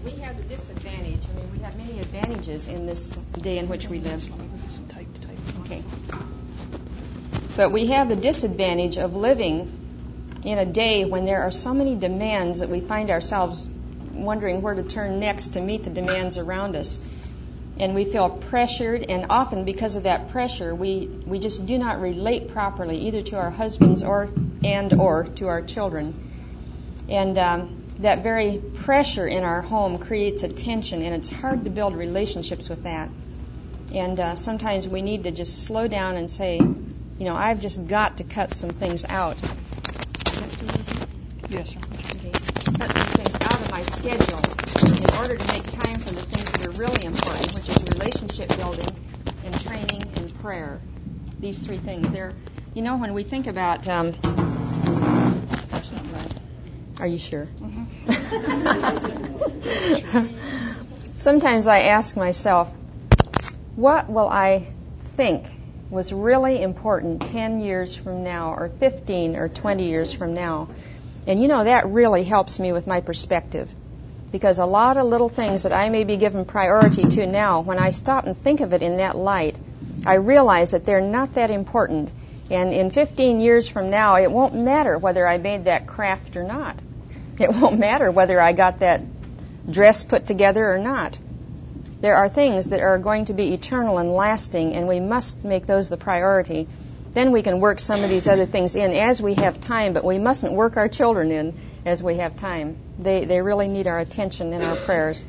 we have the disadvantage. I mean, we have many advantages in this day in which we live. Okay. But we have the disadvantage of living in a day when there are so many demands that we find ourselves wondering where to turn next to meet the demands around us. And we feel pressured, and often because of that pressure, we just do not relate properly either to our husbands or to our children. And that very pressure in our home creates a tension, and it's hard to build relationships with that. And sometimes we need to just slow down and say, I've just got to cut some things out. Yes, sir. Okay. Cut some things out of my schedule in order to make time for the things that are really important, which is relationship building and training and prayer. These three things. When we think about... That's not right. Are you sure? Mm-hmm. Sometimes I ask myself, what will I think was really important 10 years from now, or 15 or 20 years from now? And that really helps me with my perspective. Because a lot of little things that I may be given priority to now, when I stop and think of it in that light, I realize that they're not that important. And in 15 years from now, it won't matter whether I made that craft or not. It won't matter whether I got that dress put together or not. There are things that are going to be eternal and lasting, and we must make those the priority. Then we can work some of these other things in as we have time, but we mustn't work our children in as we have time. They really need our attention and our prayers.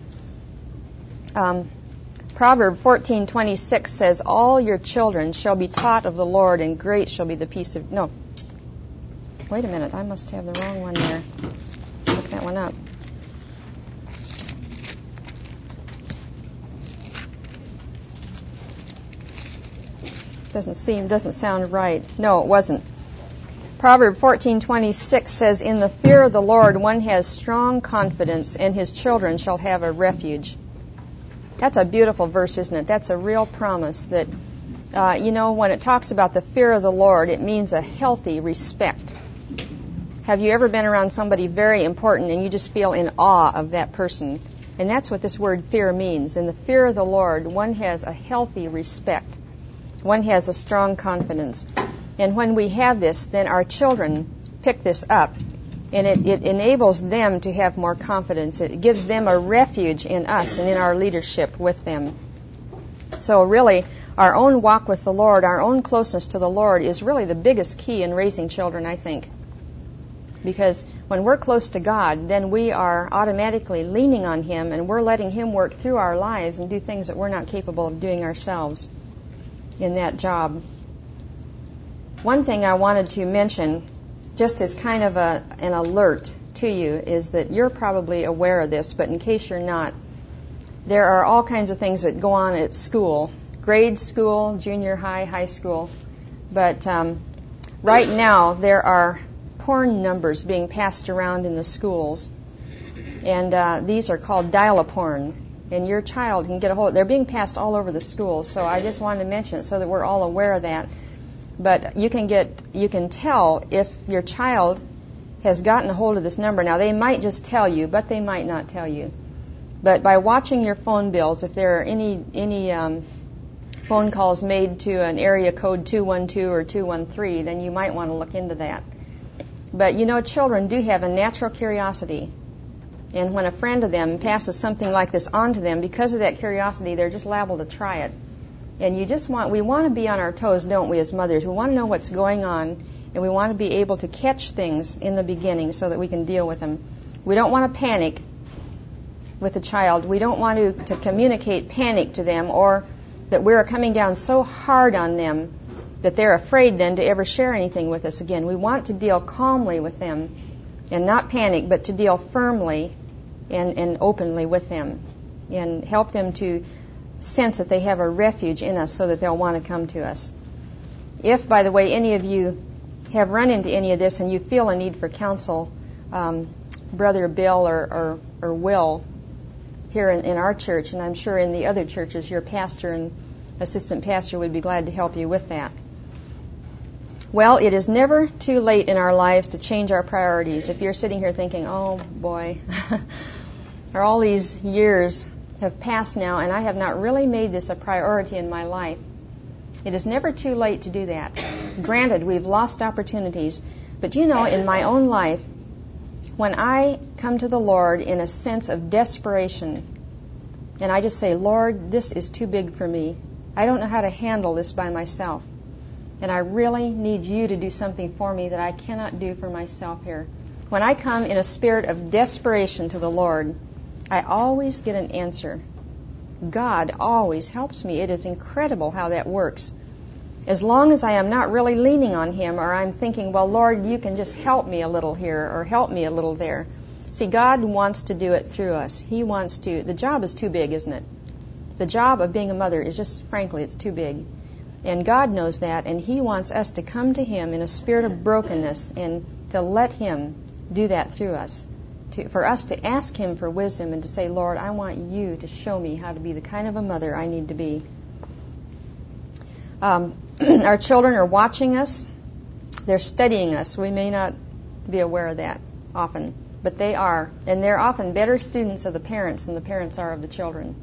Proverb 14:26 says, all your children shall be taught of the Lord, and great shall be the peace of... No. Wait a minute. I must have the wrong one there. Look that one up. Doesn't sound right. No, it wasn't. Proverb 14:26 says, in the fear of the Lord one has strong confidence, and his children shall have a refuge. That's a beautiful verse, isn't it? That's a real promise that, when it talks about the fear of the Lord, it means a healthy respect. Have you ever been around somebody very important and you just feel in awe of that person? And that's what this word fear means. In the fear of the Lord, one has a healthy respect. One has a strong confidence. And when we have this, then our children pick this up, and it enables them to have more confidence. It gives them a refuge in us and in our leadership with them. So really, our own walk with the Lord, our own closeness to the Lord is really the biggest key in raising children, I think. Because when we're close to God, then we are automatically leaning on Him, and we're letting Him work through our lives and do things that we're not capable of doing ourselves in that job. One thing I wanted to mention, just as kind of an alert to you, is that you're probably aware of this, but in case you're not, there are all kinds of things that go on at school, grade school, junior high, high school. But right now there are porn numbers being passed around in the schools, and these are called dial-a-porn. And your child can get a hold of it. They're being passed all over the schools, so I just wanted to mention it so that we're all aware of that. But you can tell if your child has gotten a hold of this number. Now, they might just tell you, but they might not tell you. But by watching your phone bills, if there are any phone calls made to an area code 212 or 213, then you might want to look into that. But children do have a natural curiosity. And when a friend of them passes something like this on to them, because of that curiosity, they're just liable to try it. And we want to be on our toes, don't we, as mothers? We want to know what's going on, and we want to be able to catch things in the beginning so that we can deal with them. We don't want to panic with the child. We don't want to communicate panic to them, or that we're coming down so hard on them that they're afraid then to ever share anything with us again. We want to deal calmly with them and not panic, but to deal firmly and openly with them and help them to sense that they have a refuge in us so that they'll want to come to us. If, by the way, any of you have run into any of this and you feel a need for counsel, Brother Bill or Will here in our church, and I'm sure in the other churches, your pastor and assistant pastor would be glad to help you with that. Well, it is never too late in our lives to change our priorities. If you're sitting here thinking, oh boy, or all these years have passed now, and I have not really made this a priority in my life. It is never too late to do that. Granted, we've lost opportunities, but you know, in my own life, when I come to the Lord in a sense of desperation, and I just say, Lord, this is too big for me. I don't know how to handle this by myself. And I really need you to do something for me that I cannot do for myself here. When I come in a spirit of desperation to the Lord, I always get an answer. God always helps me. It is incredible how that works. As long as I am not really leaning on Him, or I'm thinking, well, Lord, you can just help me a little here or help me a little there. See, God wants to do it through us. He wants to. The job is too big, isn't it? The job of being a mother is just, frankly, it's too big. And God knows that, and He wants us to come to Him in a spirit of brokenness and to let Him do that through us. For us to ask Him for wisdom and to say, Lord, I want you to show me how to be the kind of a mother I need to be. Our children are watching us. They're studying us. We may not be aware of that often, but they are. And they're often better students of the parents than the parents are of the children.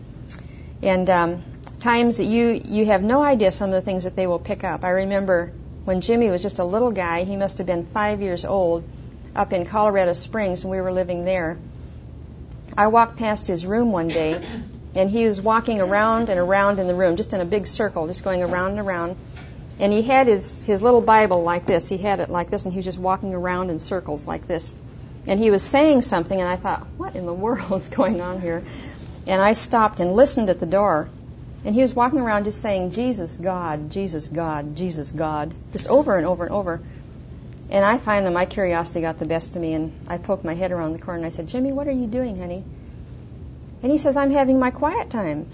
And times that you have no idea some of the things that they will pick up. I remember when Jimmy was just a little guy, he must have been 5 years old, up in Colorado Springs, and we were living there. I walked past his room one day, and he was walking around and around in the room, just in a big circle, just going around and around. And he had his little Bible like this. He had it like this, and he was just walking around in circles like this. And he was saying something, and I thought, what in the world is going on here? And I stopped and listened at the door. And he was walking around just saying, Jesus, God, Jesus, God, Jesus, God, just over and over and over. And I finally, my curiosity got the best of me, and I poked my head around the corner, and I said, Jimmy, what are you doing, honey? And he says, I'm having my quiet time.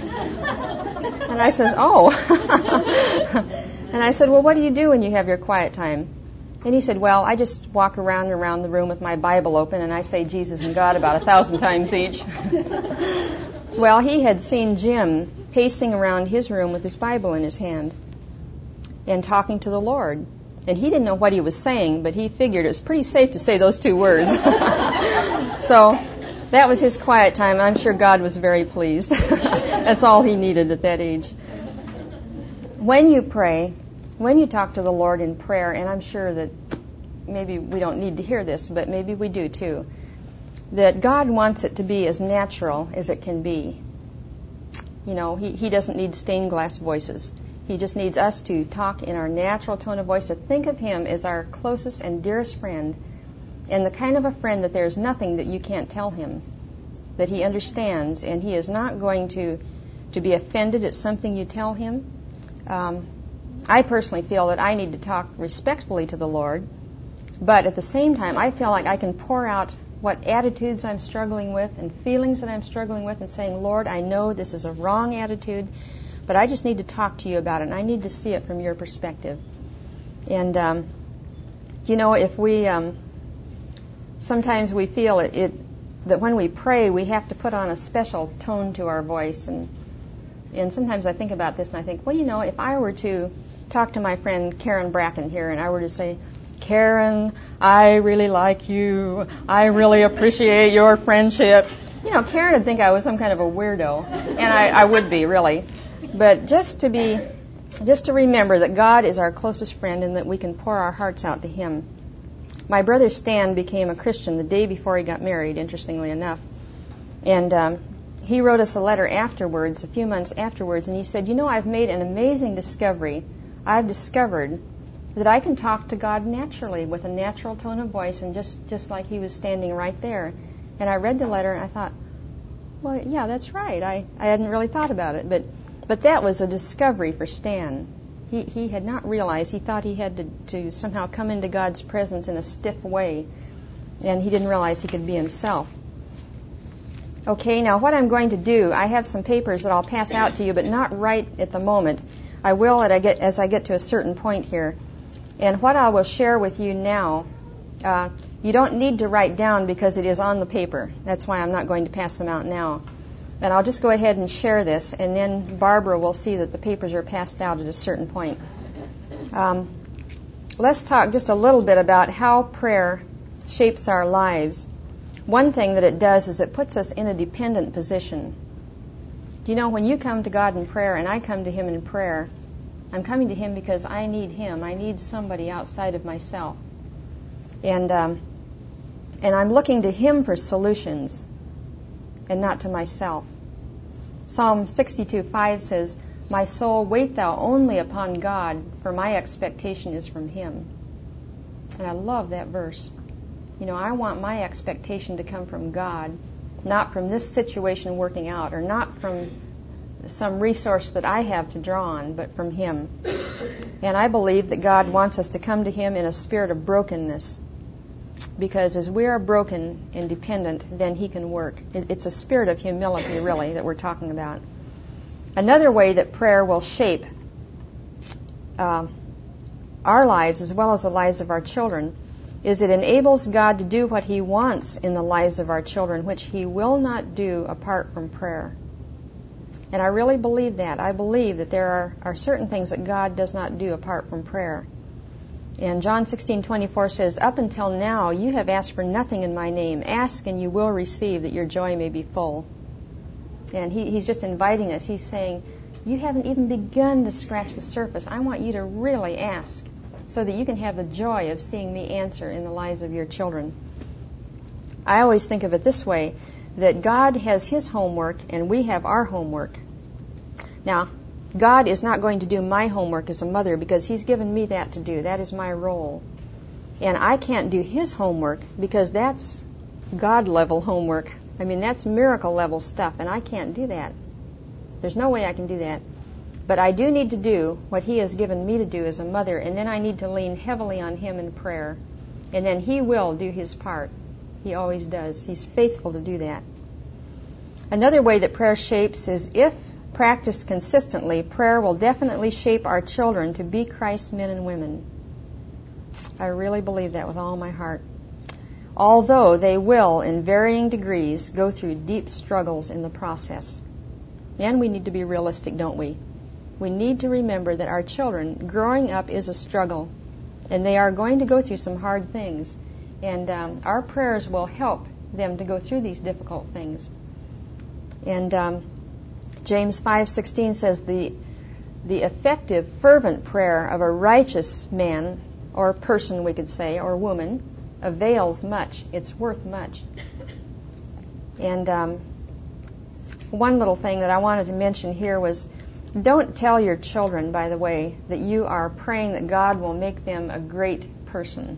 And I says, oh. And I said, well, what do you do when you have your quiet time? And he said, well, I just walk around and around the room with my Bible open, and I say Jesus and God about 1,000 times each. Well, he had seen Jim pacing around his room with his Bible in his hand and talking to the Lord. And he didn't know what he was saying, but he figured it was pretty safe to say those two words. So that was his quiet time. I'm sure God was very pleased. That's all he needed at that age. When you pray, when you talk to the Lord in prayer, and I'm sure that maybe we don't need to hear this, but maybe we do too, that God wants it to be as natural as it can be. You know, he doesn't need stained glass voices. He just needs us to talk in our natural tone of voice, to think of Him as our closest and dearest friend, and the kind of a friend that there's nothing that you can't tell Him, that He understands, and He is not going to be offended at something you tell Him. I personally feel that I need to talk respectfully to the Lord, but at the same time, I feel like I can pour out what attitudes I'm struggling with and feelings that I'm struggling with and saying, Lord, I know this is a wrong attitude, but I just need to talk to you about it, and I need to see it from your perspective. And, you know, if we, sometimes we feel that when we pray, we have to put on a special tone to our voice. And sometimes I think about this, and I think, well, you know, if I were to talk to my friend Karen Bracken here, and I were to say, Karen, I really like you. I really appreciate your friendship. You know, Karen would think I was some kind of a weirdo, and I would be, really. But just to remember that God is our closest friend and that we can pour our hearts out to Him. My brother Stan became a Christian the day before he got married, interestingly enough. And he wrote us a letter afterwards, a few months afterwards, and he said, you know, I've made an amazing discovery. I've discovered that I can talk to God naturally with a natural tone of voice and just like He was standing right there. And I read the letter and I thought, well, yeah, that's right. I hadn't really thought about it, but that was a discovery for Stan. He had not realized. He thought he had to somehow come into God's presence in a stiff way, and he didn't realize he could be himself. Okay, now what I'm going to do, I have some papers that I'll pass out to you, but not right at the moment. I will as I get to a certain point here. And what I will share with you now, you don't need to write down because it is on the paper. That's why I'm not going to pass them out now. And I'll just go ahead and share this, and then Barbara will see that the papers are passed out at a certain point. Let's talk just a little bit about how prayer shapes our lives. One thing that it does is it puts us in a dependent position. You know, when you come to God in prayer and I come to Him in prayer, I'm coming to Him because I need Him. I need somebody outside of myself. And I'm looking to Him for solutions and not to myself. Psalm 62:5 says, "My soul, wait thou only upon God, for my expectation is from Him." And I love that verse. You know, I want my expectation to come from God, not from this situation working out, or not from some resource that I have to draw on, but from Him. And I believe that God wants us to come to Him in a spirit of brokenness, because as we are broken and dependent, then He can work. It's a spirit of humility, really, that we're talking about. Another way that prayer will shape our lives as well as the lives of our children is it enables God to do what He wants in the lives of our children, which He will not do apart from prayer. And I really believe that. I believe that there are certain things that God does not do apart from prayer. And John 16:24 says, "Up until now you have asked for nothing in my name. Ask and you will receive, that your joy may be full." And He's just inviting us. He's saying, you haven't even begun to scratch the surface. I want you to really ask so that you can have the joy of seeing me answer in the lives of your children. I always think of it this way, that God has His homework and we have our homework. Now, God is not going to do my homework as a mother because He's given me that to do. That is my role. And I can't do His homework because that's God-level homework. I mean, that's miracle-level stuff, and I can't do that. There's no way I can do that. But I do need to do what He has given me to do as a mother, and then I need to lean heavily on Him in prayer. And then He will do His part. He always does. He's faithful to do that. Another way that prayer shapes is if practiced consistently, prayer will definitely shape our children to be Christ's men and women. I really believe that with all my heart. Although they will, in varying degrees, go through deep struggles in the process. And we need to be realistic, don't we? We need to remember that our children, growing up is a struggle, and they are going to go through some hard things. And our prayers will help them to go through these difficult things. And James 5:16 says, the effective, fervent prayer of a righteous man, or person we could say, or woman, avails much. It's worth much. And one little thing that I wanted to mention here was, don't tell your children, by the way, that you are praying that God will make them a great person.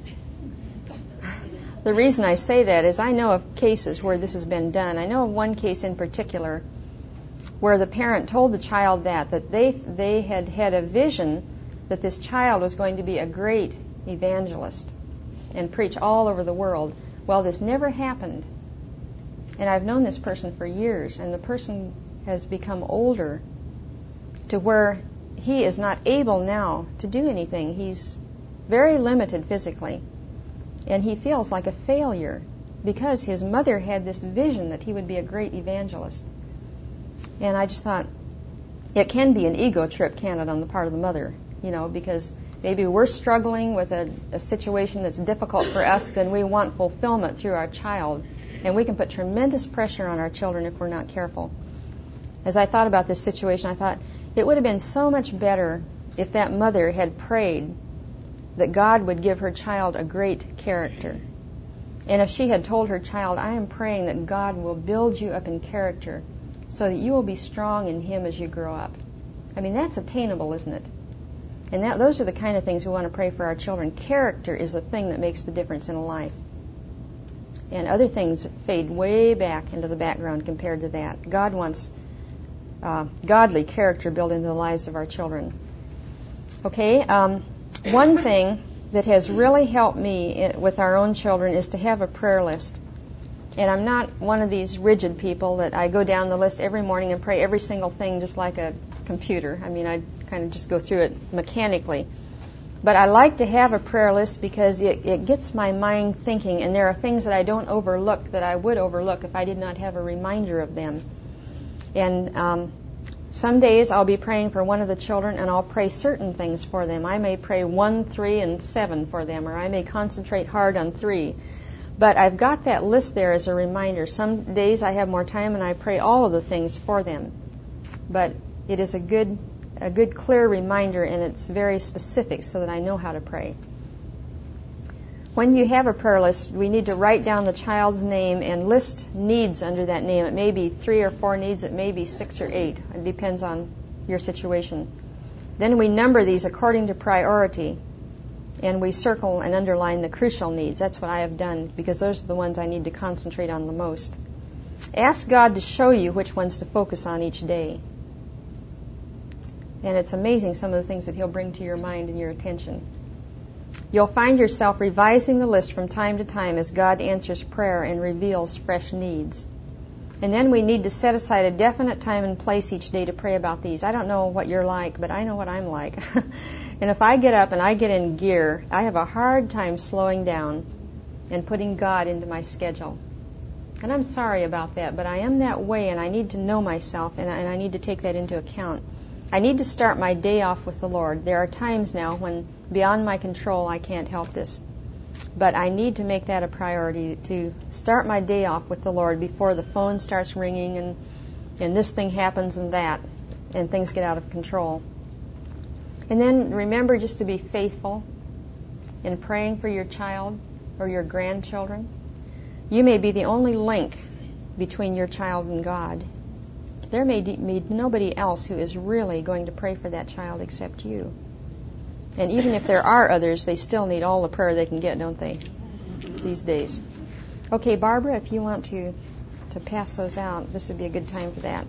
The reason I say that is I know of cases where this has been done. I know of one case in particular where the parent told the child that they had had a vision that this child was going to be a great evangelist and preach all over the world. Well, this never happened. And I've known this person for years, and the person has become older to where he is not able now to do anything. He's very limited physically, and he feels like a failure because his mother had this vision that he would be a great evangelist. And I just thought, it can be an ego trip, can it, on the part of the mother, because maybe we're struggling with a situation that's difficult for us, then we want fulfillment through our child. And we can put tremendous pressure on our children if we're not careful. As I thought about this situation, I thought it would have been so much better if that mother had prayed that God would give her child a great character. And if she had told her child, I am praying that God will build you up in character so that you will be strong in Him as you grow up. I mean, that's attainable, isn't it? And those are the kind of things we want to pray for our children. Character is the thing that makes the difference in a life. And other things fade way back into the background compared to that. God wants godly character built into the lives of our children. Okay, one thing that has really helped me with our own children is to have a prayer list. And I'm not one of these rigid people that I go down the list every morning and pray every single thing just like a computer. I mean, I kind of just go through it mechanically. But I like to have a prayer list because it gets my mind thinking, and there are things that I don't overlook that I would overlook if I did not have a reminder of them. And some days I'll be praying for one of the children, and I'll pray certain things for them. I may pray 1, 3, and 7 for them, or I may concentrate hard on 3. But I've got that list there as a reminder. Some days I have more time and I pray all of the things for them. But it is a good clear reminder, and it's very specific so that I know how to pray. When you have a prayer list, we need to write down the child's name and list needs under that name. It may be 3 or 4 needs. It may be 6 or 8. It depends on your situation. Then we number these according to priority, and we circle and underline the crucial needs. That's what I have done, because those are the ones I need to concentrate on the most. Ask God to show you which ones to focus on each day. And it's amazing some of the things that He'll bring to your mind and your attention. You'll find yourself revising the list from time to time as God answers prayer and reveals fresh needs. And then we need to set aside a definite time and place each day to pray about these. I don't know what you're like, but I know what I'm like. And if I get up and I get in gear, I have a hard time slowing down and putting God into my schedule. And I'm sorry about that, but I am that way, and I need to know myself, and I need to take that into account. I need to start my day off with the Lord. There are times now when, beyond my control, I can't help this. But I need to make that a priority, to start my day off with the Lord before the phone starts ringing and this thing happens and that, and things get out of control. And then remember just to be faithful in praying for your child or your grandchildren. You may be the only link between your child and God. There may be nobody else who is really going to pray for that child except you. And even if there are others, they still need all the prayer they can get, don't they, these days? Okay, Barbara, if you want to pass those out, this would be a good time for that.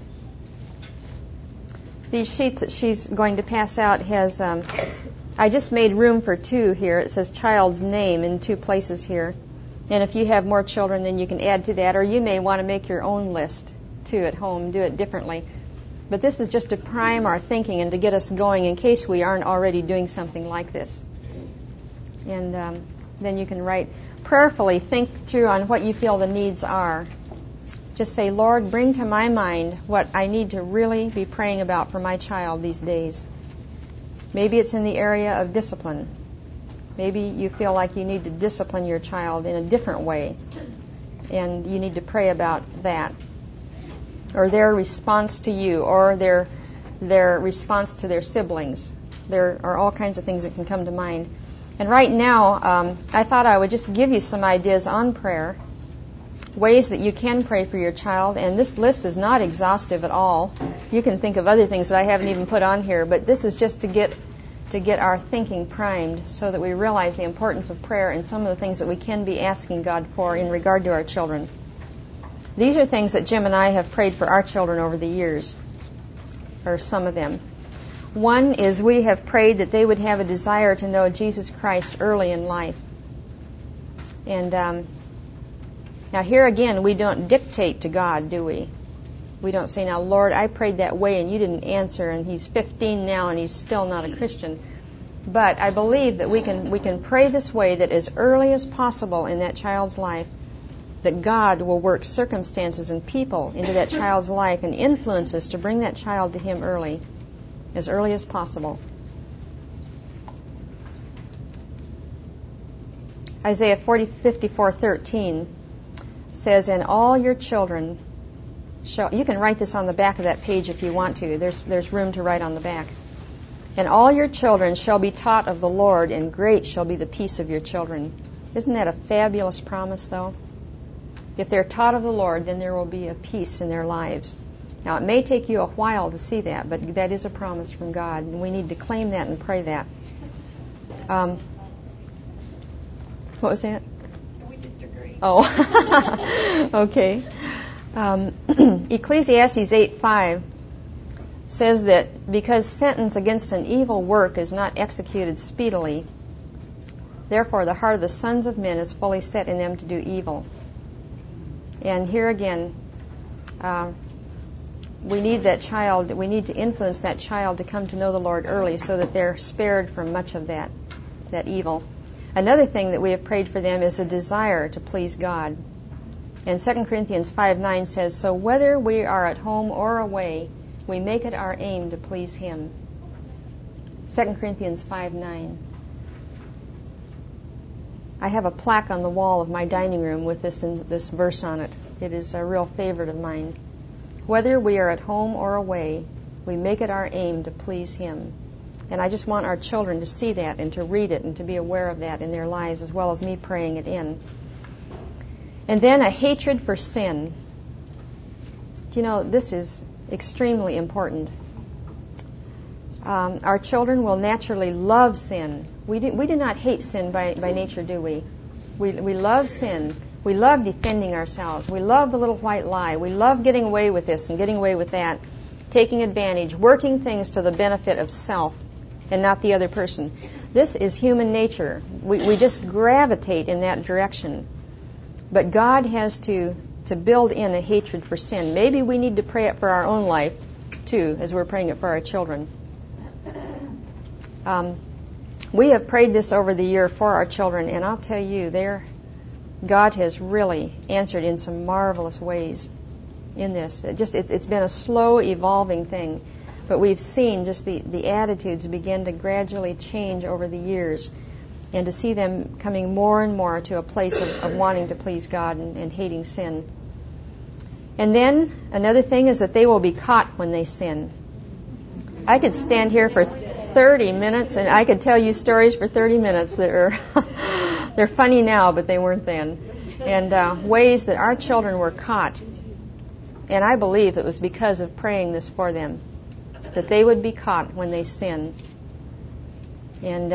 These sheets that she's going to pass out has, I just made room for 2 here. It says child's name in 2 places here. And if you have more children, then you can add to that, or you may want to make your own list, too, at home, do it differently. But this is just to prime our thinking and to get us going in case we aren't already doing something like this. And then you can write prayerfully, think through on what you feel the needs are. Just say, Lord, bring to my mind what I need to really be praying about for my child these days. Maybe it's in the area of discipline. Maybe you feel like you need to discipline your child in a different way, and you need to pray about that. Or their response to you, or their response to their siblings. There are all kinds of things that can come to mind. And right now, I thought I would just give you some ideas on prayer, ways that you can pray for your child. And this list is not exhaustive at all. You can think of other things that I haven't even put on here, but this is just to get our thinking primed so that we realize the importance of prayer and some of the things that we can be asking God for in regard to our children. These are things that Jim and I have prayed for our children over the years, or some of them. One is we have prayed that they would have a desire to know Jesus Christ early in life. And now here again, we don't dictate to God, do we? We don't say, now, Lord, I prayed that way and you didn't answer, and he's 15 now and he's still not a Christian. But I believe that we can pray this way, that as early as possible in that child's life, that God will work circumstances and people into that child's life and influences to bring that child to Him early as possible. Isaiah 54:13 says, and all your children shall... You can write this on the back of that page if you want to. There's room to write on the back. And all your children shall be taught of the Lord, and great shall be the peace of your children. Isn't that a fabulous promise, though? If they're taught of the Lord, then there will be a peace in their lives. Now, it may take you a while to see that, but that is a promise from God, and we need to claim that and pray that. What was that? We just agree. Oh, okay. Ecclesiastes 8:5 says that because sentence against an evil work is not executed speedily, therefore the heart of the sons of men is fully set in them to do evil. And here again, we need that child, we need to influence that child to come to know the Lord early so that they're spared from much of that evil. Another thing that we have prayed for them is a desire to please God. And 2 Corinthians 5:9 says, so whether we are at home or away, we make it our aim to please Him. 2 Corinthians 5:9. I have a plaque on the wall of my dining room with this verse on it. It is a real favorite of mine. Whether we are at home or away, we make it our aim to please Him. And I just want our children to see that and to read it and to be aware of that in their lives, as well as me praying it in. And then a hatred for sin. Do you know, this is extremely important. Our children will naturally love sin. We do not hate sin by nature, do we? We love sin. We love defending ourselves. We love the little white lie. We love getting away with this and getting away with that, taking advantage, working things to the benefit of self and not the other person. This is human nature. We just gravitate in that direction. But God has to build in a hatred for sin. Maybe we need to pray it for our own life, too, as we're praying it for our children. We have prayed this over the year for our children, and I'll tell you, God has really answered in some marvelous ways in this. It's been a slow evolving thing, but we've seen just the attitudes begin to gradually change over the years, and to see them coming more and more to a place of wanting to please God and hating sin. And then another thing is that they will be caught when they sin. I could stand here for 30 minutes and I could tell you stories for 30 minutes that are they're funny now, but they weren't then. And ways that our children were caught. And I believe it was because of praying this for them, that they would be caught when they sin. And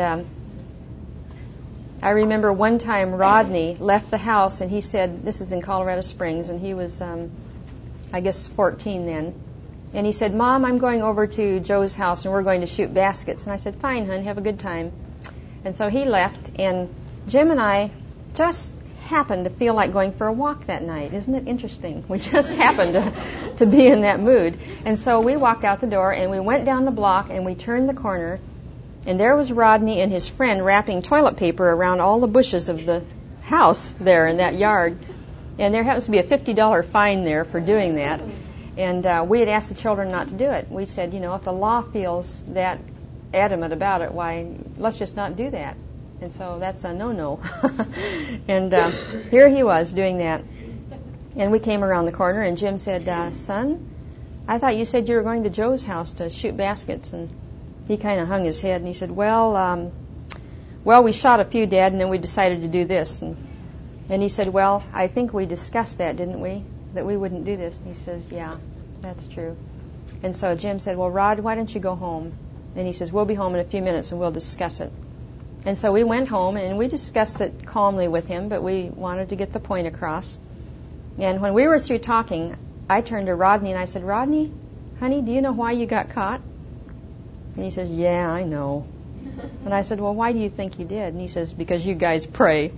I remember one time Rodney left the house, and he said, this is in Colorado Springs, and he was, I guess, 14 then. And he said, Mom, I'm going over to Joe's house, and we're going to shoot baskets. And I said, fine, hon, have a good time. And so he left, and Jim and I just happened to feel like going for a walk that night. Isn't it interesting? We just happened to be in that mood. And so we walked out the door, and we went down the block, and we turned the corner, and there was Rodney and his friend wrapping toilet paper around all the bushes of the house there in that yard. And there happens to be a $50 fine there for doing that. And we had asked the children not to do it. We said, if the law feels that adamant about it, why, let's just not do that. And so that's a no-no. And here he was doing that. And we came around the corner, and Jim said, son, I thought you said you were going to Joe's house to shoot baskets. And he kind of hung his head, and he said, well, we shot a few, Dad, and then we decided to do this. And he said, well, I think we discussed that, didn't we, that we wouldn't do this? And he says, yeah, that's true. And so Jim said, well, Rod, why don't you go home? And he says, we'll be home in a few minutes, and we'll discuss it. And so we went home, and we discussed it calmly with him, but we wanted to get the point across. And when we were through talking, I turned to Rodney, and I said, Rodney, honey, do you know why you got caught? And he says, yeah, I know. And I said, well, why do you think you did? And he says, because you guys pray.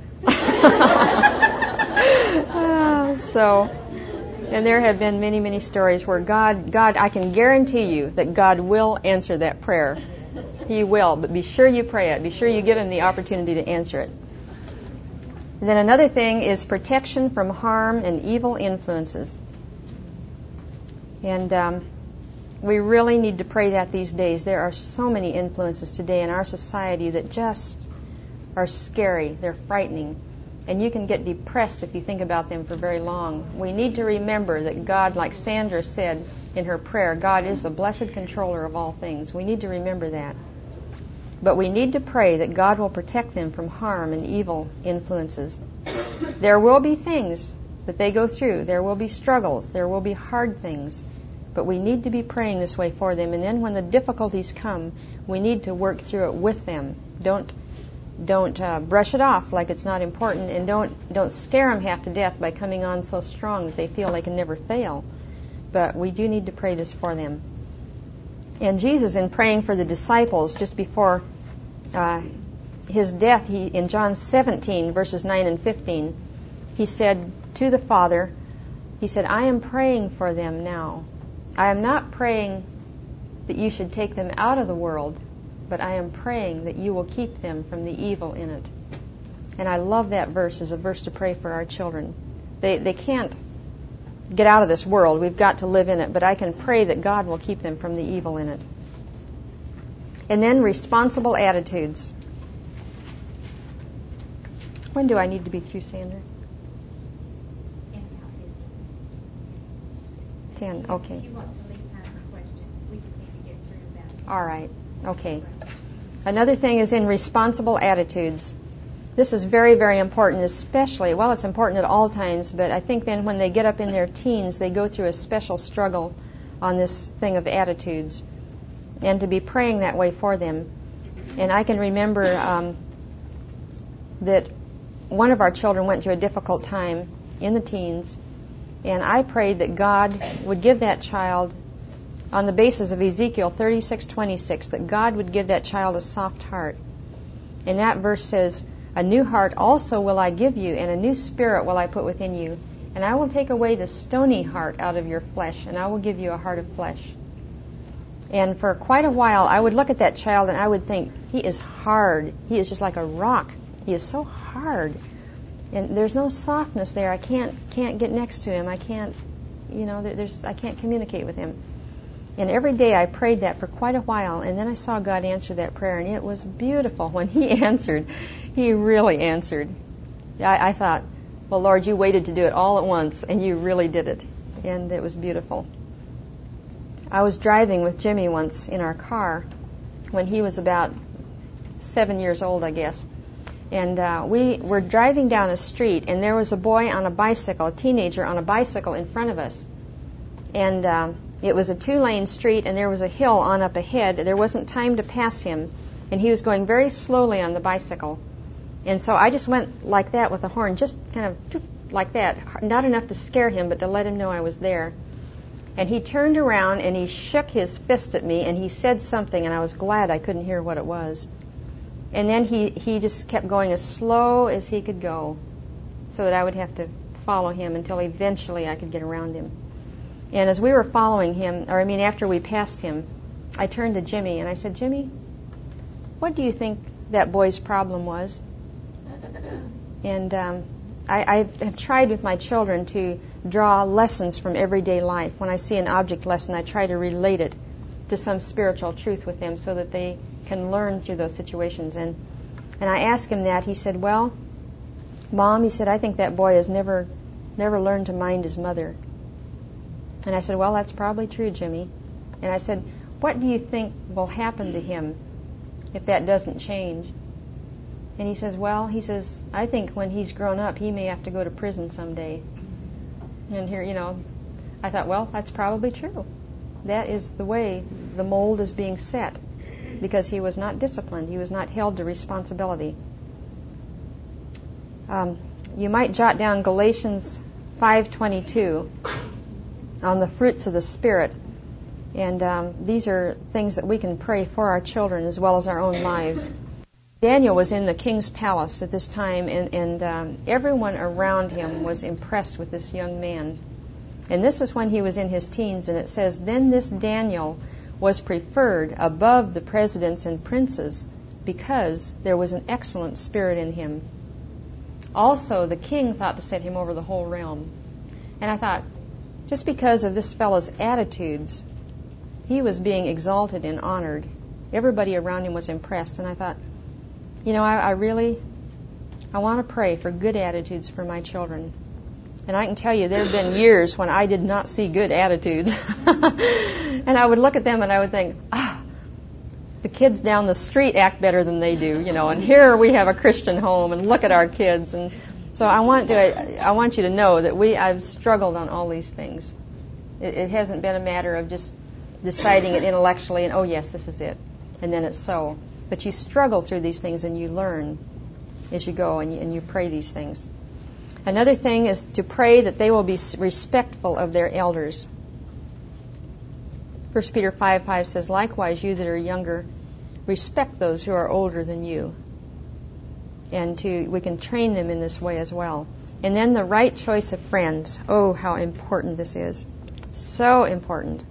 And there have been many, many stories where God, I can guarantee you that God will answer that prayer. He will, but be sure you pray it. Be sure you give Him the opportunity to answer it. And then another thing is protection from harm and evil influences. And we really need to pray that these days. There are so many influences today in our society that just are scary. They're frightening. And you can get depressed if you think about them for very long. We need to remember that God, like Sandra said in her prayer, God is the blessed controller of all things. We need to remember that. But we need to pray that God will protect them from harm and evil influences. There will be things that they go through. There will be struggles. There will be hard things. But we need to be praying this way for them. And then when the difficulties come, we need to work through it with them. Don't brush it off like it's not important, and don't scare them half to death by coming on so strong that they feel they can never fail. But we do need to pray this for them. And Jesus, in praying for the disciples just before His death, in John 17, verses 9 and 15, He said to the Father, He said, I am praying for them now. I am not praying that you should take them out of the world, but I am praying that you will keep them from the evil in it. And I love that verse as a verse to pray for our children. They can't get out of this world. We've got to live in it. But I can pray that God will keep them from the evil in it. And then responsible attitudes. When do I need to be through, Sandra? 10, okay. If you want to leave time for questions, we just need to get through that. All right, okay. Another thing is in responsible attitudes. This is very, very important, especially, well, it's important at all times, but I think then when they get up in their teens, they go through a special struggle on this thing of attitudes, and to be praying that way for them. And I can remember that one of our children went through a difficult time in the teens, and I prayed that God would give that child, on the basis of Ezekiel 36:26, that God would give that child a soft heart. And that verse says, "A new heart also will I give you, and a new spirit will I put within you. And I will take away the stony heart out of your flesh, and I will give you a heart of flesh." And for quite a while, I would look at that child and I would think, he is hard. He is just like a rock. He is so hard. And there's no softness there. I can't get next to him. I can't, I can't communicate with him. And every day I prayed that for quite a while, and then I saw God answer that prayer, and it was beautiful when He answered. He really answered. I thought, well, Lord, you waited to do it all at once, and you really did it. And it was beautiful. I was driving with Jimmy once in our car when he was about 7 years old, I guess. And we were driving down a street, and there was a boy on a bicycle, a teenager on a bicycle in front of us. And it was a 2-lane street, and there was a hill on up ahead. There wasn't time to pass him, and he was going very slowly on the bicycle. And so I just went like that with the horn, just kind of like that, not enough to scare him, but to let him know I was there. And he turned around, and he shook his fist at me, and he said something, and I was glad I couldn't hear what it was. And then he just kept going as slow as he could go, so that I would have to follow him until eventually I could get around him. And as we were following him, after we passed him, I turned to Jimmy and I said, "Jimmy, what do you think that boy's problem was?" And I have tried with my children to draw lessons from everyday life. When I see an object lesson, I try to relate it to some spiritual truth with them so that they can learn through those situations. And I asked him that. He said, "Well, Mom," he said, "I think that boy has never learned to mind his mother." And I said, "Well, that's probably true, Jimmy." And I said, "What do you think will happen to him if that doesn't change?" And he says, "I think when he's grown up, he may have to go to prison someday." And here, I thought, well, that's probably true. That is the way the mold is being set, because he was not disciplined. He was not held to responsibility. You might jot down Galatians 5:22 on the fruits of the Spirit. And these are things that we can pray for our children as well as our own lives. Daniel was in the king's palace at this time, and everyone around him was impressed with this young man. And this is when he was in his teens, and it says, "Then this Daniel was preferred above the presidents and princes because there was an excellent spirit in him. Also, the king thought to set him over the whole realm." And I thought, just because of this fellow's attitudes, he was being exalted and honored. Everybody around him was impressed. And I thought, I want to pray for good attitudes for my children. And I can tell you, there have been years when I did not see good attitudes. And I would look at them and I would think, the kids down the street act better than they do, and here we have a Christian home, and look at our kids. And so I want you to know that I've struggled on all these things. It hasn't been a matter of just deciding it intellectually and, oh yes, this is it, and then it's so. But you struggle through these things and you learn as you go, and you pray these things. Another thing is to pray that they will be respectful of their elders. 1 Peter 5:5 says, "Likewise, you that are younger, respect those who are older than you." And we can train them in this way as well. And then the right choice of friends. Oh, how important this is. So important.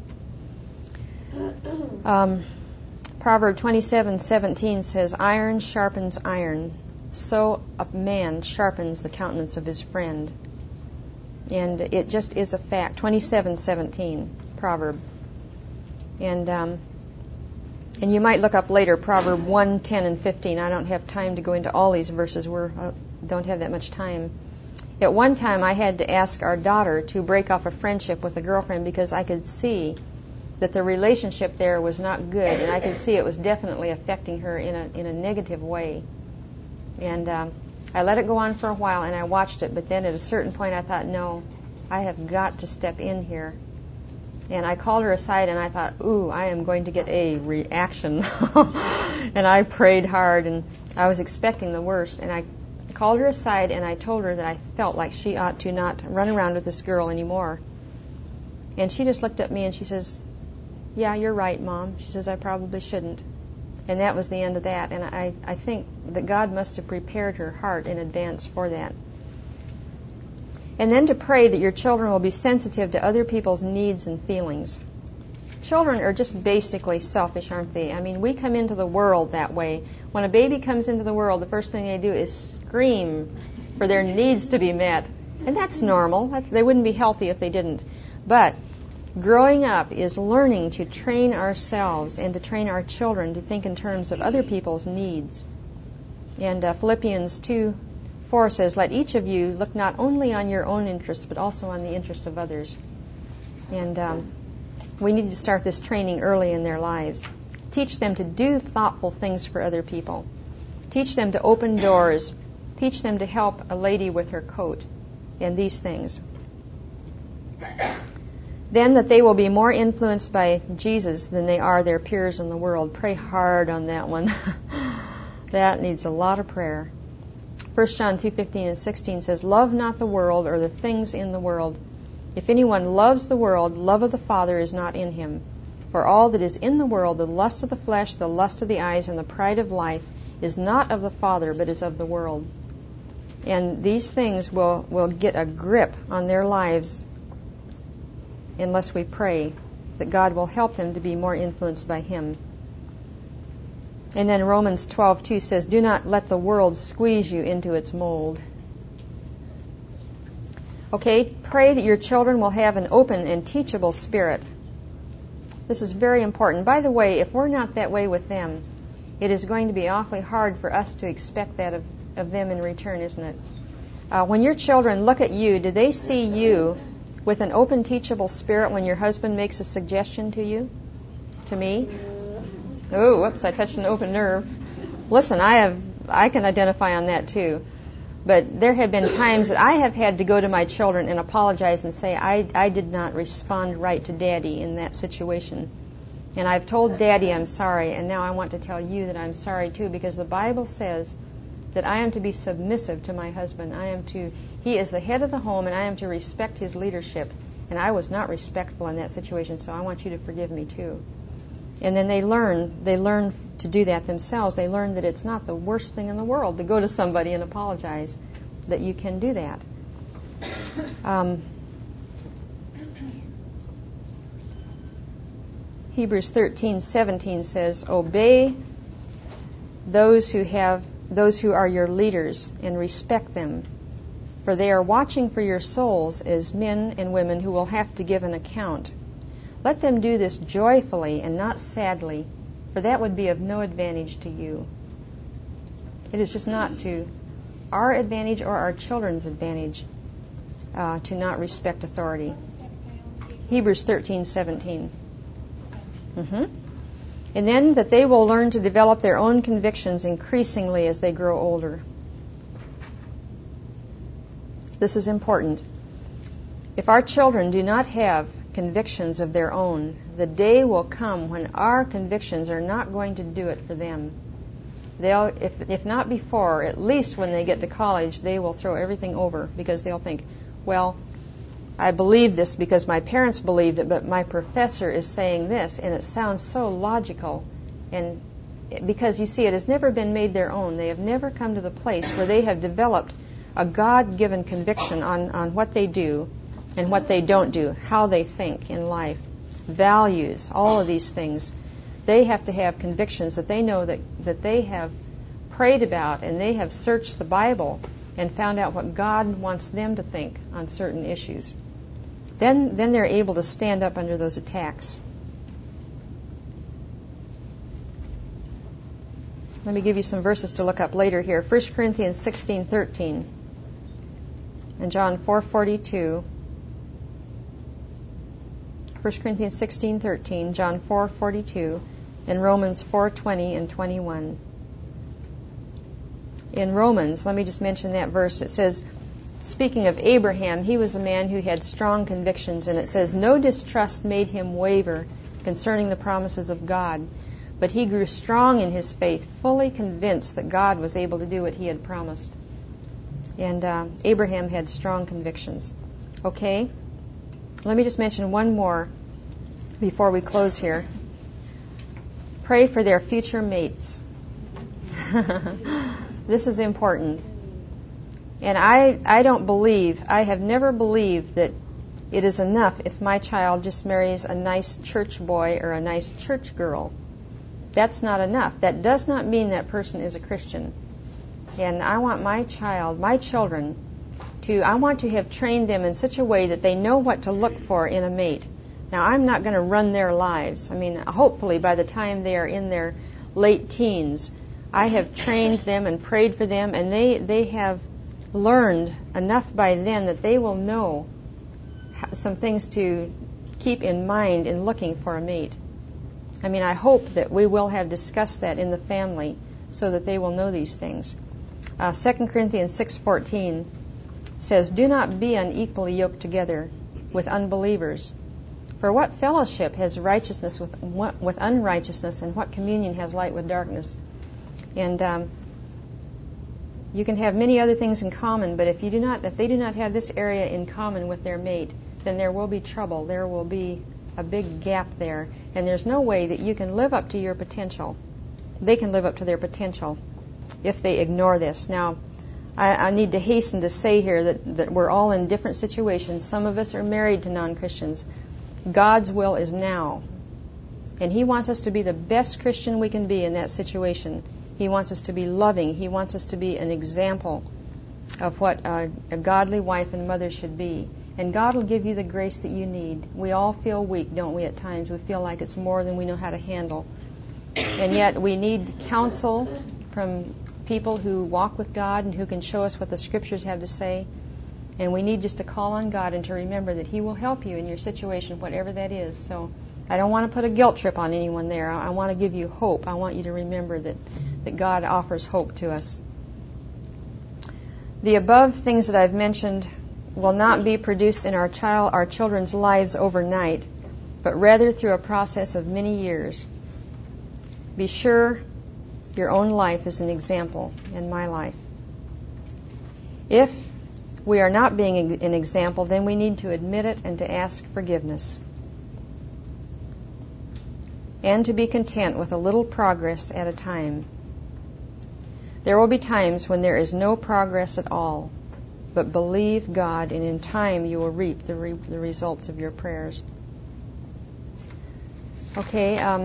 Proverb 27:17 says, "Iron sharpens iron, so a man sharpens the countenance of his friend." And it just is a fact. 27:17, Proverb. And you might look up later Proverb 1:10 and 15. I don't have time to go into all these verses. We're don't have that much time. At one time, I had to ask our daughter to break off a friendship with a girlfriend because I could see that the relationship there was not good, and I could see it was definitely affecting her in a negative way. And I let it go on for a while, and I watched it, but then at a certain point I thought, no, I have got to step in here. And I called her aside, and I thought, ooh, I am going to get a reaction. And I prayed hard, and I was expecting the worst. And I called her aside, and I told her that I felt like she ought to not run around with this girl anymore. And she just looked at me, and she says, yeah, you're right, Mom. She says, I probably shouldn't. And that was the end of that. And I think that God must have prepared her heart in advance for that. And then to pray that your children will be sensitive to other people's needs and feelings. Children are just basically selfish, aren't they? I mean, we come into the world that way. When a baby comes into the world, the first thing they do is scream for their needs to be met. And that's normal. They wouldn't be healthy if they didn't. But growing up is learning to train ourselves and to train our children to think in terms of other people's needs. And Philippians 2:4 says, let each of you look not only on your own interests, but also on the interests of others. And we need to start this training early in their lives. Teach them to do thoughtful things for other people. Teach them to open doors. Teach them to help a lady with her coat and these things. Then that they will be more influenced by Jesus than they are their peers in the world. Pray hard on that one. That needs a lot of prayer. 1 John 2:15 and 16 says, love not the world or the things in the world. If anyone loves the world, love of the Father is not in him. For all that is in the world, the lust of the flesh, the lust of the eyes, and the pride of life, is not of the Father, but is of the world. And these things will get a grip on their lives unless we pray that God will help them to be more influenced by Him. And then Romans 12:2 says, do not let the world squeeze you into its mold. Okay, pray that your children will have an open and teachable spirit. This is very important. By the way, if we're not that way with them, it is going to be awfully hard for us to expect that of them in return, isn't it? When your children look at you, do they see you with an open, teachable spirit when your husband makes a suggestion to you? To me? Oh, whoops, I touched an open nerve. Listen, I can identify on that too. But there have been times that I have had to go to my children and apologize and say, I did not respond right to Daddy in that situation. And I've told Daddy I'm sorry, and now I want to tell you that I'm sorry too, because the Bible says that I am to be submissive to my husband. He is the head of the home, and I am to respect his leadership. And I was not respectful in that situation, so I want you to forgive me too. And then they learn to do that themselves. They learn that it's not the worst thing in the world to go to somebody and apologize, that you can do that. Hebrews 13:17 says, obey those who are your leaders and respect them, for they are watching for your souls as men and women who will have to give an account. Let them do this joyfully and not sadly, for that would be of no advantage to you. It is just not to our advantage or our children's advantage to not respect authority. Hebrews 13:17. And then that they will learn to develop their own convictions increasingly as they grow older. This is important. If our children do not have convictions of their own, the day will come when our convictions are not going to do it for them. They'll, if not before, at least when they get to college, they will throw everything over because they'll think, well, I believe this because my parents believed it, but my professor is saying this, and it sounds so logical. And because, you see, it has never been made their own. They have never come to the place where they have developed a God-given conviction on what they do and what they don't do, how they think in life, values, all of these things. They have to have convictions that they know that they have prayed about, and they have searched the Bible and found out what God wants them to think on certain issues. Then they're able to stand up under those attacks. Let me give you some verses to look up later here. 1 Corinthians 16:13 and John 4:42. 1 Corinthians 16:13, John 4:42, and Romans 4:20 and 21. In Romans, let me just mention that verse. It says, speaking of Abraham, he was a man who had strong convictions, and it says, no distrust made him waver concerning the promises of God, but he grew strong in his faith, fully convinced that God was able to do what he had promised. And Abraham had strong convictions. Okay? Let me just mention one more before we close here. Pray for their future mates. This is important. And I don't believe, I have never believed that it is enough if my child just marries a nice church boy or a nice church girl. That's not enough. That does not mean that person is a Christian. And I want my children, I want to have trained them in such a way that they know what to look for in a mate. Now, I'm not going to run their lives. I mean, hopefully by the time they are in their late teens, I have trained them and prayed for them, and they have learned enough by then that they will know some things to keep in mind in looking for a mate. I mean, I hope that we will have discussed that in the family so that they will know these things. 2 Corinthians 6:14 says, do not be unequally yoked together with unbelievers. For what fellowship has righteousness with unrighteousness, and what communion has light with darkness? And you can have many other things in common, but if they do not have this area in common with their mate, then there will be trouble. There will be a big gap there, and there's no way that you can live up to your potential. They can live up to their potential if they ignore this. Now, I need to hasten to say here that we're all in different situations. Some of us are married to non-Christians. God's will is now, and He wants us to be the best Christian we can be in that situation. He wants us to be loving. He wants us to be an example of what a godly wife and mother should be. And God will give you the grace that you need. We all feel weak, don't we, at times? We feel like it's more than we know how to handle. And yet we need counsel from people who walk with God and who can show us what the Scriptures have to say. And we need just to call on God and to remember that He will help you in your situation, whatever that is. So I don't want to put a guilt trip on anyone there. I want to give you hope. I want you to remember that God offers hope to us. The above things that I've mentioned will not be produced in our children's lives overnight, but rather through a process of many years. Be sure your own life is an example in my life. If we are not being an example, then we need to admit it and to ask forgiveness. And to be content with a little progress at a time. There will be times when there is no progress at all, but believe God, and in time you will reap the results of your prayers. Okay,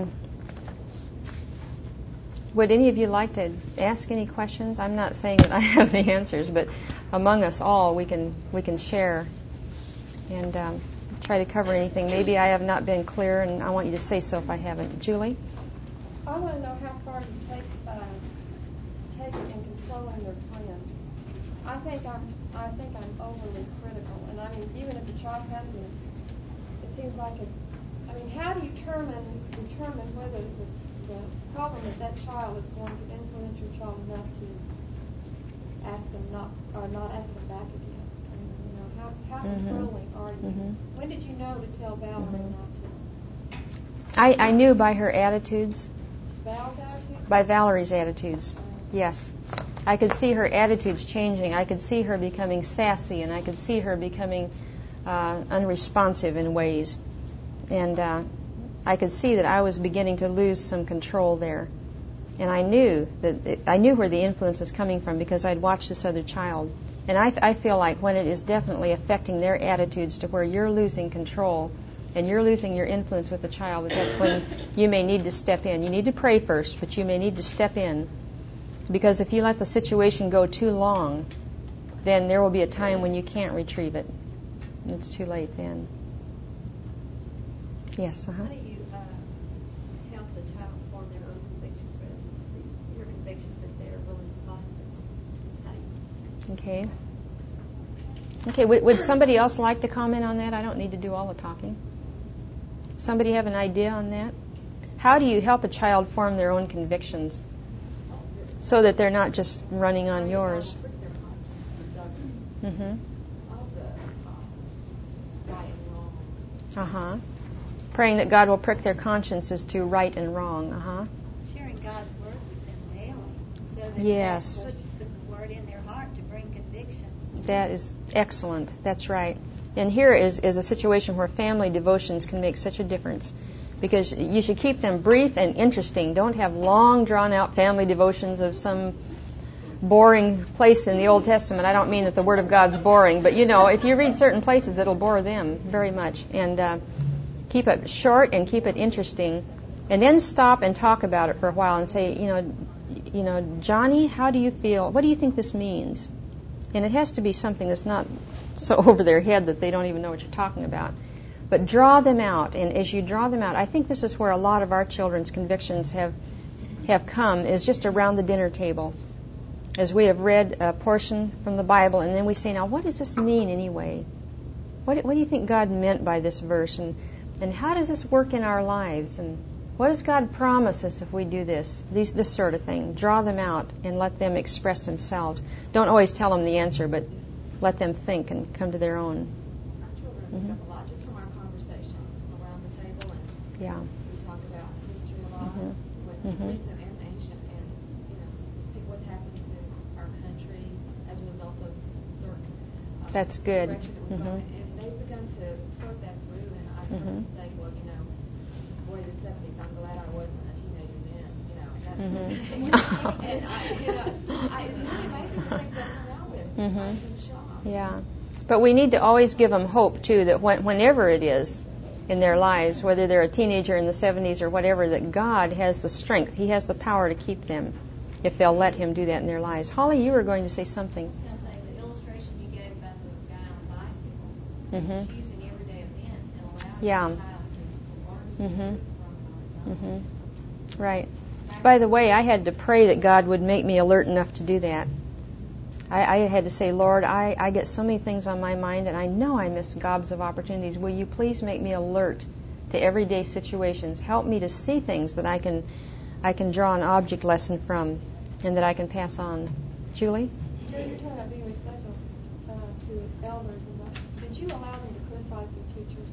would any of you like to ask any questions? I'm not saying that I have the answers, but among us all we can share and try to cover anything. Maybe I have not been clear, and I want you to say so if I haven't. Julie? I want to know how far you take it in controlling their plans. I think I'm overly critical, and I mean, even if a child has me, it seems like how do you determine whether the problem with that child is going to influence your child enough to ask them not ask them back again? I mean, how controlling are you? Mm-hmm. When did you know to tell Valerie not to? I knew by her attitudes. Val's attitudes? By Valerie's attitudes. Yes. I could see her attitudes changing. I could see her becoming sassy, and I could see her becoming unresponsive in ways. And I could see that I was beginning to lose some control there. And I knew where the influence was coming from because I'd watched this other child. And I feel like when it is definitely affecting their attitudes to where you're losing control and you're losing your influence with the child, that's when you may need to step in. You need to pray first, but you may need to step in. Because if you let the situation go too long, then there will be a time when you can't retrieve it. It's too late then. Yes, How do you help the child form their own convictions rather than your convictions? convictions that they're willing to fight. Okay. Okay, would somebody else like to comment on that? I don't need to do all the talking. Somebody have an idea on that? How do you help a child form their own convictions so that they're not just running on yours? Mm-hmm. Uh-huh. Praying that God will prick their consciences to right and wrong. Uh-huh. Sharing God's word with them daily so that Yes. that puts the word in their heart to bring conviction. That is excellent. That's right. And here is a situation where family devotions can make such a difference, because you should keep them brief and interesting. Don't have long, drawn-out family devotions of some boring place in the Old Testament. I don't mean that the Word of God's boring, but if you read certain places, it'll bore them very much. And keep it short and keep it interesting, and then stop and talk about it for a while and say, Johnny, how do you feel? What do you think this means? And it has to be something that's not so over their head that they don't even know what you're talking about. But draw them out, and as you draw them out, I think this is where a lot of our children's convictions have come, is just around the dinner table. As we have read a portion from the Bible, and then we say, now, what does this mean anyway? What do you think God meant by this verse? And how does this work in our lives? And what does God promise us if we do this? This sort of thing. Draw them out and let them express themselves. Don't always tell them the answer, but let them think and come to their own. Our children pick up a lot just from our conversation around the table, and Yeah. we talk about history a lot, with recent and ancient, and what's happened to our country as a result of certain That's good. direction that we're going. And they've begun to sort that through, and I've heard them say, well, boy, the 70s, I'm glad I wasn't a teenager then. That's and it's really amazing the things they come out with. I'm in shock. Yeah. But we need to always give them hope, too, that whenever it is in their lives, whether they're a teenager in the 70s or whatever, that God has the strength. He has the power to keep them if they'll let Him do that in their lives. Holly, you were going to say something. I was going to say, the illustration you gave about the guy on the bicycle, it's using everyday events and allowing the child to learn something from it. Right. By the way, I had to pray that God would make me alert enough to do that. I had to say, Lord, I get so many things on my mind, and I know I miss gobs of opportunities. Will you please make me alert to everyday situations? Help me to see things that I can draw an object lesson from and that I can pass on. Julie? Julie, you're talking about being respectful to elders and that. Did you allow them to criticize your teachers?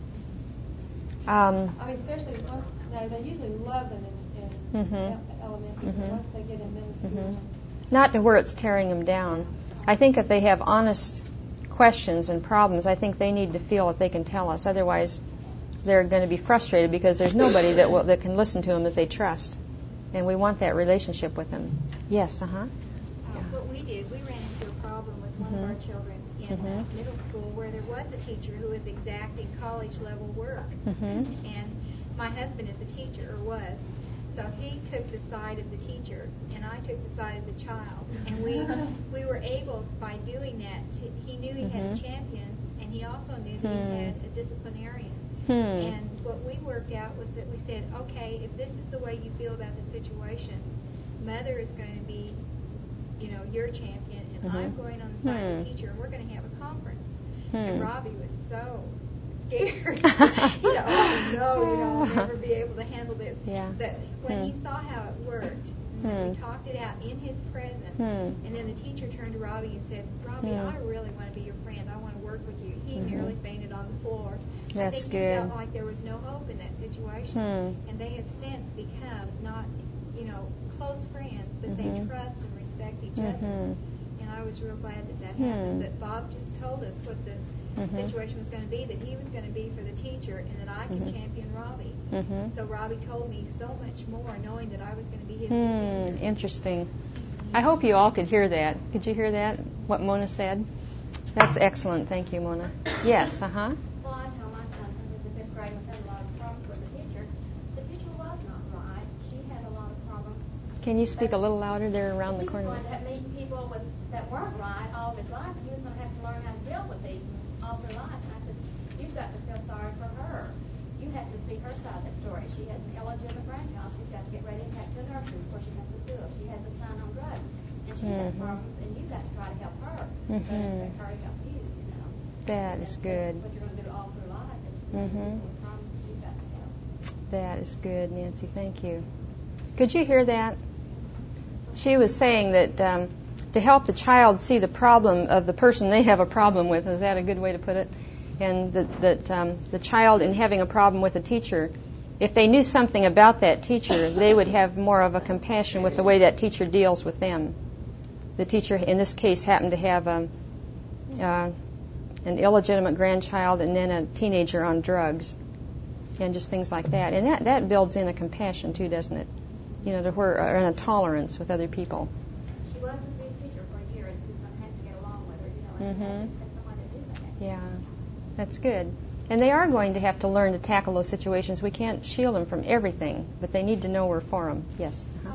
Especially they usually love them in elementary, but once they get in middle school. Not to where it's tearing them down. I think if they have honest questions and problems, I think they need to feel that they can tell us. Otherwise, they're going to be frustrated because there's nobody that can listen to them that they trust. And we want that relationship with them. Yes, What we did, we ran into a problem with one of our children in middle school where there was a teacher who was exacting college-level work. And my husband is a teacher, or was. So he took the side of the teacher, and I took the side of the child. And we were able, by doing that, he knew he had a champion, and he also knew that he had a disciplinarian. And what we worked out was that we said, okay, if this is the way you feel about the situation, Mother is going to be, your champion, and I'm going on the side of the teacher, and we're going to have a conference. And Robbie was so scared. I'll never be able to handle this. But when he saw how it worked, we talked it out in his presence, and then the teacher turned to Robbie and said, Robbie, I really want to be your friend. I want to work with you. He nearly fainted on the floor. That's I think good. He felt like there was no hope in that situation. And they have since become not, close friends, but they trust and respect each other. And I was real glad that happened. But Bob just told us what the situation was going to be, that he was going to be for the teacher and that I could champion Robbie. So Robbie told me so much more knowing that I was going to be his defender. Interesting. I hope you all could hear that. Could you hear that, what Mona said? That's excellent. Thank you, Mona. Yes, Well, I tell my son who was in fifth grade and had a lot of problems with the teacher. The teacher was not right. She had a lot of problems. Can you speak a little louder there around the corner? He was going to meet people that weren't right all of his life, and he was going to have to learn how to deal with these all through life. And I said, you've got to feel sorry for her. You have to see her side side of that story. She has an illegitimate grandchild. She's got to get ready and take to the nursery before she comes to school. She has a son on drugs, and she has problems, and you've got to try to help her. But expect her to help you, you know. That is good. What you're going to do all through life is the problems you've got to help. That is good, Nancy. Thank you. Could you hear that? She was saying that to help the child see the problem of the person they have a problem with. Is that a good way to put it? And that the child, in having a problem with a teacher, if they knew something about that teacher, they would have more of a compassion with the way that teacher deals with them. The teacher, in this case, happened to have an illegitimate grandchild and then a teenager on drugs and just things like that. And that builds in a compassion, too, doesn't it? You know, and a tolerance with other people. She was a good teacher for a year, and Susan had to get along with her, you know, and had someone to do that. Yeah, that's good. And they are going to have to learn to tackle those situations. We can't shield them from everything, but they need to know we're for them. Yes. I